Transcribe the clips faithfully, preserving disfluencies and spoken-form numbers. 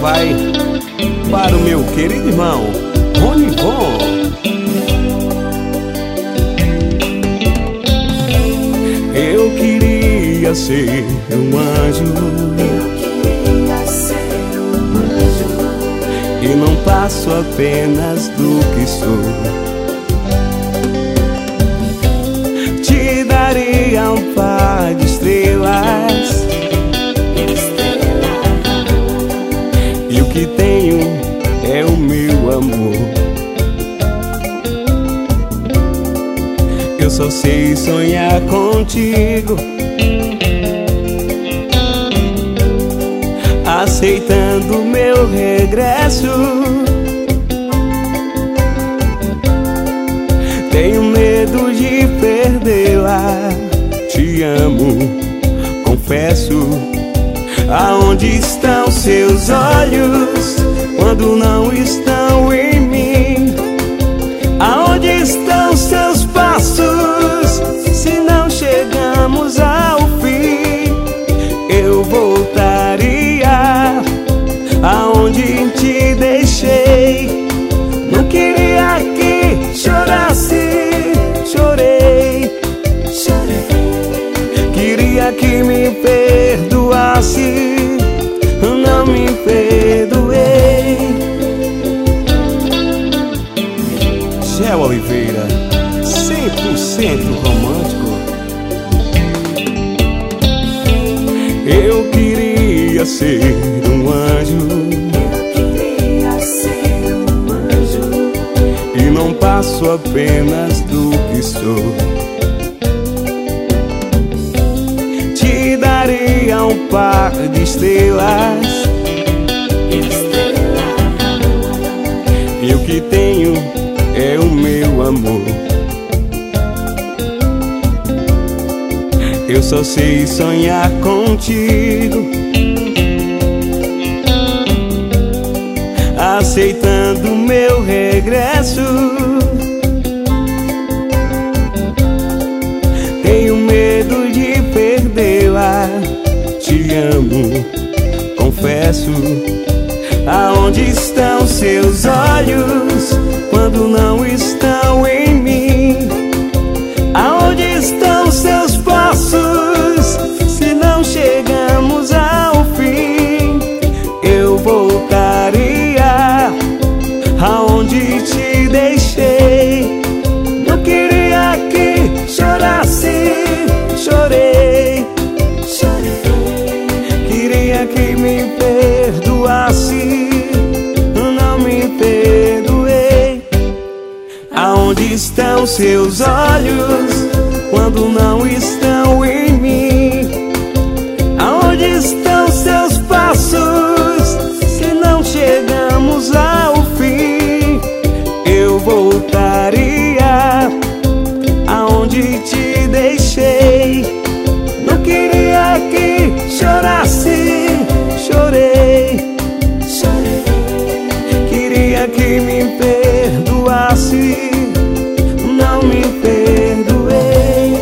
vai para o meu querido irmão Ronivon. Eu queria ser um anjo, Eu queria ser um anjo, e não passo apenas do que sou. Te daria um par de estrelas, e o que tenho é o meu amor. Eu só sei sonhar contigo, aceitando meu regresso. Tenho medo de perdê-la. Te amo, confesso. Aonde estão seus olhos quando não estão em mim? Aonde estão seus passos se não chegamos ao fim? Eu voltaria aonde te deixei. Não queria que chorasse, chorei, chorei. Queria que me perdoasse, não me perdoei. Gel Oliveira, cem por cento romântico. Eu queria ser um anjo, eu queria ser um anjo, e não passo apenas do que sou. Te daria um par de estrelas, e o que tenho é o meu amor. Eu só sei sonhar contigo, aceitando meu regresso. Tenho medo de perdê-la. Te amo, confesso. Aonde estão seus olhos quando não estão em mim? Aonde estão seus passos se não chegamos ao fim? Eu voltaria aonde te deixei. Não queria que chorasse, chorei, chorei. Queria que me perdoasse, não me perdoei. Aonde estão seus olhos quando não estão em mim? Aonde estão seus passos se não chegamos ao fim? Eu voltaria aonde te deixei. Não queria que chorasse, chorei, chorei. Queria que me perdoasse, não me perdoei.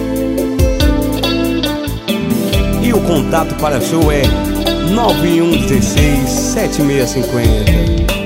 E o contato para show é nove um um seis, sete seis cinco zero.